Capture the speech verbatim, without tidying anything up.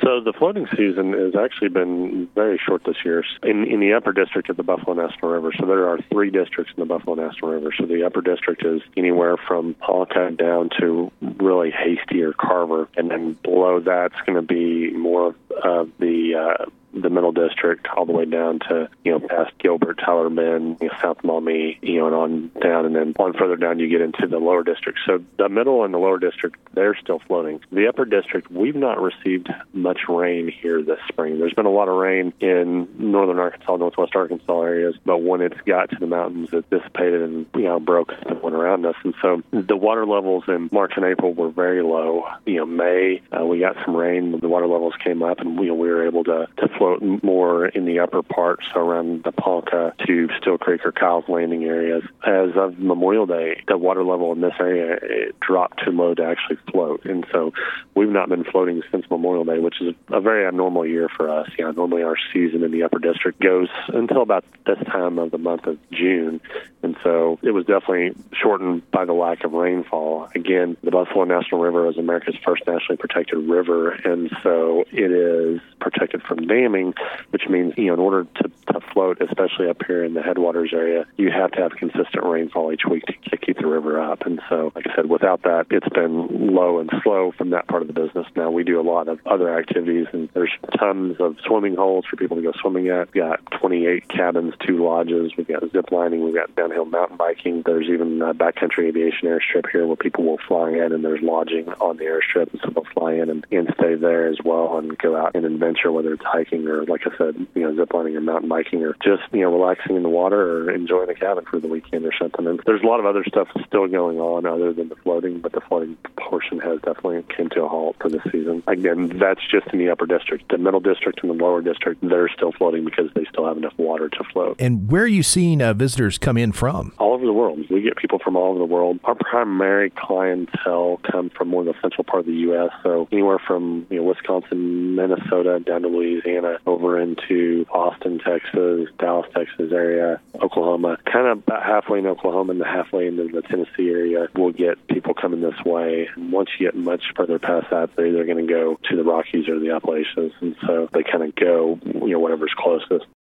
So the floating season has actually been very short this year in, in the upper district of the Buffalo National River. So there are three districts in the Buffalo National River. So the upper district is anywhere from Ponca down to really Hasty or Carver. And then below that's going to be more of uh, the uh, the middle district all the way down to, you know, past Gilbert, Tyler Bend, you know, South Maumee, you know, and on down. And then on further down, you get into the lower district. So the middle and the lower district, they're still floating. The upper district, we've not received much rain here this spring. There's been a lot of rain in northern Arkansas, northwest Arkansas areas, but when it's got to the mountains, it dissipated and, you know, broke and went around us. And so the water levels in March and April were very low. You know, May, uh, we got some rain, the water levels came up, and, you know, we were able to, to float more in the upper parts, so around the Ponca to Still Creek or Kyle's Landing areas. As of Memorial Day, the water level in this area it dropped too low to actually float, and so we've not been floating since Memorial Day, which is a very abnormal year for us. You know, normally our season in the upper district goes until about this time of the month of June, and so it was definitely shortened by the lack of rainfall. Again, the Buffalo National River is America's first nationally protected river, and so it is protected from damming, which means, you know, in order to, to float, especially up here in the headwaters area, you have to have consistent rainfall each week to, to keep the river up. And so, like I said, without that, it's been low and slow from that part of the business. Now, we do a lot of other activities, and there's tons of swimming holes for people to go swimming at. We've got twenty-eight cabins, two lodges. We've got zip lining. We've got downhill mountain biking. There's even a backcountry aviation airstrip here where people will fly in, and there's lodging on the airstrip, and so they'll fly in and, and stay there as well and go out and adventure, whether it's hiking or, like I said, you know, ziplining or mountain biking or just, you know, relaxing in the water or enjoying the cabin for the weekend or something. And there's a lot of other stuff still going on other than the floating, but the floating portion has definitely came to a halt for this season. Again, that's just in the upper district. The middle district and the lower district, they're still floating because they still have enough water to float. And where are you seeing uh, visitors come in from? All over the world. We get people from all over the world. Our primary clientele come from more of the central part of the U S, so anywhere from, you know, Wisconsin, Minnesota, down to Louisiana, over into Austin, Texas, Dallas, Texas area, Oklahoma, kind of about halfway in Oklahoma and halfway into the Tennessee area. We'll get people coming this way. And once you get much further past that, they're either going to go to the Rockies or the Appalachians, and so they kind of go, you know, whatever's closest.